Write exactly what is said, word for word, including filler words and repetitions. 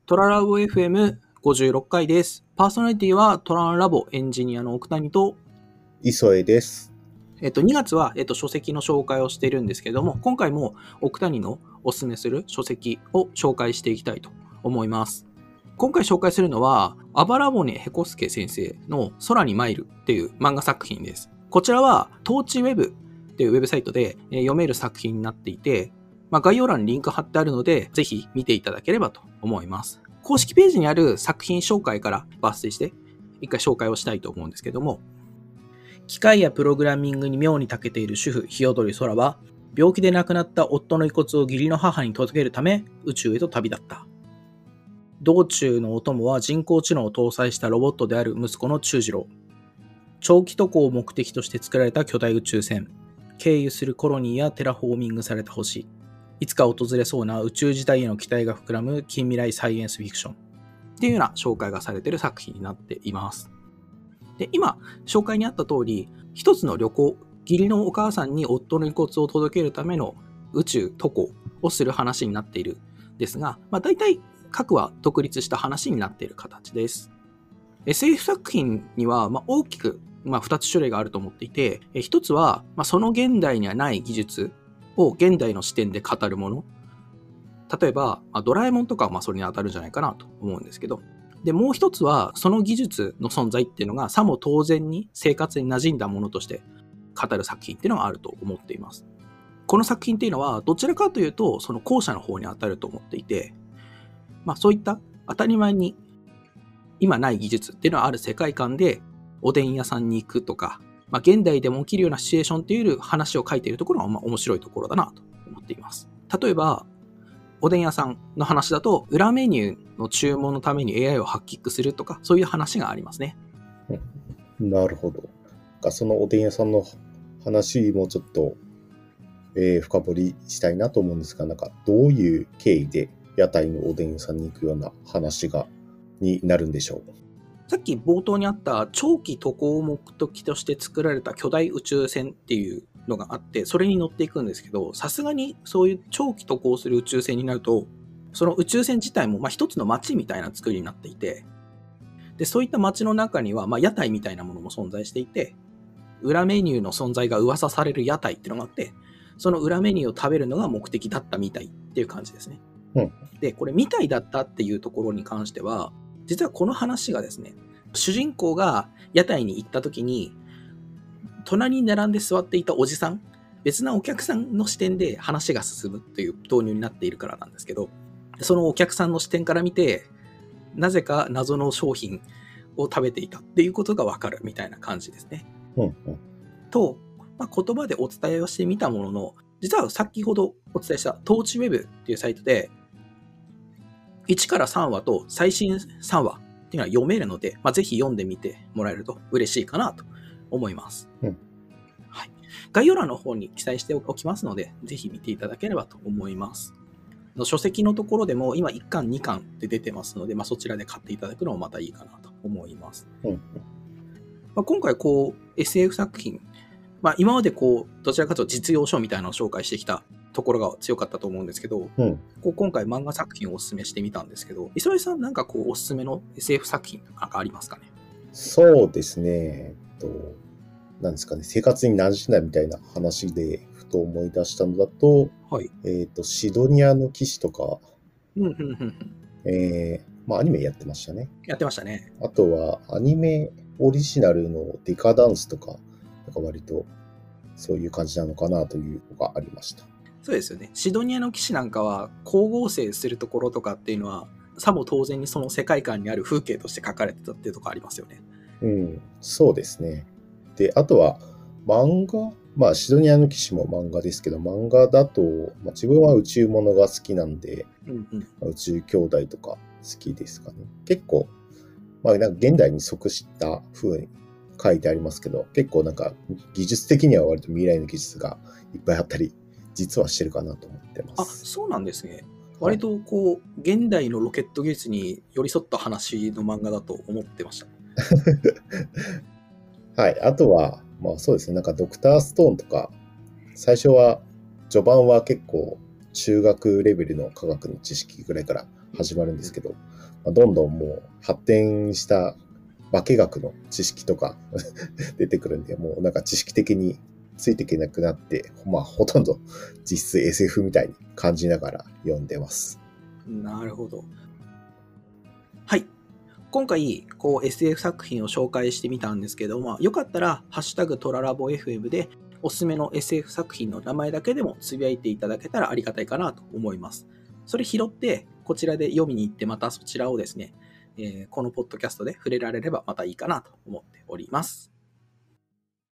トララボ エフエムごじゅうろっ 回です。パーソナリティはトランラボエンジニアの奥谷と磯江です。 えっと、にがつは、えっと、書籍の紹介をしているんですけども、今回も奥谷のおすすめする書籍を紹介していきたいと思います。今回紹介するのは、アバラボネヘコスケ先生の空に舞るっていう漫画作品です。こちらは、トーチウェブっていうウェブサイトで読める作品になっていて、まあ、概要欄にリンク貼ってあるので、ぜひ見ていただければと思います。公式ページにある作品紹介から抜粋して、一回紹介をしたいと思うんですけども、機械やプログラミングに妙に長けている主婦、日踊空は、病気で亡くなった夫の遺骨を義理の母に届けるため、宇宙へと旅立った。道中のお供は人工知能を搭載したロボットである息子の忠次郎。長期渡航を目的として作られた巨大宇宙船。経由するコロニーやテラフォーミングされた星。いつか訪れそうな宇宙時代への期待が膨らむ近未来サイエンスフィクション。っていうような紹介がされている作品になっています。で、今、紹介にあった通り、一つの旅行、義理のお母さんに夫の遺骨を届けるための宇宙渡航をする話になっているんですが、まあ大体各は独立した話になっている形です。エスエフ 作品にはまあ大きくまあふたつ種類があると思っていて、一つはまあその現代にはない技術を現代の視点で語るもの。例えば、まあ、ドラえもんとかはまあそれに当たるんじゃないかなと思うんですけど、で、もう一つは、その技術の存在っていうのが、さも当然に生活に馴染んだものとして語る作品っていうのがあると思っています。この作品っていうのは、どちらかというと、その後者の方に当たると思っていて、まあそういった当たり前に今ない技術っていうのはある世界観で、おでん屋さんに行くとか、まあ現代でも起きるようなシチュエーションっていう話を書いているところが、まあ面白いところだなと思っています。例えば、おでん屋さんの話だと、裏メニューの注文のために エーアイ をハッキングするとか、そういう話がありますね。 うん、なるほど。そのおでん屋さんの話もちょっと、えー、深掘りしたいなと思うんですが、なんかどういう経緯で屋台のおでん屋さんに行くような話がになるんでしょう。 さっき冒頭にあった長期渡航を目的として作られた巨大宇宙船っていうのがあって、それに乗っていくんですけど、さすがにそういう長期渡航する宇宙船になると、その宇宙船自体もまあ一つの街みたいな作りになっていて、でそういった街の中にはまあ屋台みたいなものも存在していて、裏メニューの存在が噂される屋台っていうのがあって、その裏メニューを食べるのが目的だったみたいっていう感じですね。 うん、 で、これみたいだったっていうところに関しては、実はこの話がですね、主人公が屋台に行った時に、隣に並んで座っていたおじさん、別なお客さんの視点で話が進むっていう導入になっているからなんですけど、そのお客さんの視点から見て、なぜか謎の商品を食べていたっていうことがわかるみたいな感じですね。 うんうん、 と、まあ、言葉でお伝えをしてみたものの、実は先ほどお伝えしたトーチウェブっていうサイトで、いちからさんわと最新さんわっていうのは読めるので、まあ、ぜひ読んでみてもらえると嬉しいかなと思います。 うん、 はい。概要欄の方に記載しておきますので、ぜひ見ていただければと思います。書籍のところでも今いっかんにかんで出てますので、まあ、そちらで買っていただくのもまたいいかなと思います。 うん、 まあ、今回こう エスエフ 作品、まあ、今までこうどちらかというと実用書みたいなのを紹介してきたところが強かったと思うんですけど、 うん、 こう今回漫画作品をお勧めしてみたんですけど、磯江さんなんかこうおすすめの エスエフ 作品なんかありますかね？ そうですね。えっと、なんですかね、生活に馴染んだみたいな話でふと思い出したのだと、 はい。 えっと、シドニアの騎士とか、 うんうんうんうん。 えー、まあアニメやってましたね。 やってましたね。 あとはアニメオリジナルのデカダンスとか、なんか割とそういう感じなのかなというのがありました。 そうですよね。シドニアの騎士なんかは光合成するところとかっていうのは、さも当然にその世界観にある風景として描かれてたっていうところありますよね。 うん、そうですね。で、あとは漫画、まあシドニアの騎士も漫画ですけど、漫画だと、まあ、自分は宇宙ものが好きなんで、 うんうん、 まあ、宇宙兄弟とか好きですかね。結構、まあなんか現代に即した風に書いてありますけど、結構なんか技術的には割と未来の技術がいっぱいあったり、実はしてるかなと思ってまあ、 す。 そうなんですね。割とこう、現代のロケット技術に寄り添った話の漫画だと思ってました。 はい。あとは、まあそうですね。なんかドクターストーンとか、最初は、序盤は結構中学レベルの科学の知識ぐらいから始まるんですけど、まあ、どんどんもう発展した化学の知識とか出てくるんで、もうなんか知識的についていけなくなって、まあほとんど実質 エスエフ みたいに感じながら読んでます。 なるほど。はい。今回、こう エスエフ 作品を紹介してみたんですけども、よかったら、ハッシュタグトララボ エフエム で、おすすめの エスエフ 作品の名前だけでもつぶやいていただけたらありがたいかなと思います。それ拾って、こちらで読みに行って、またそちらをですね、えー、このポッドキャストで触れられればまたいいかなと思っております。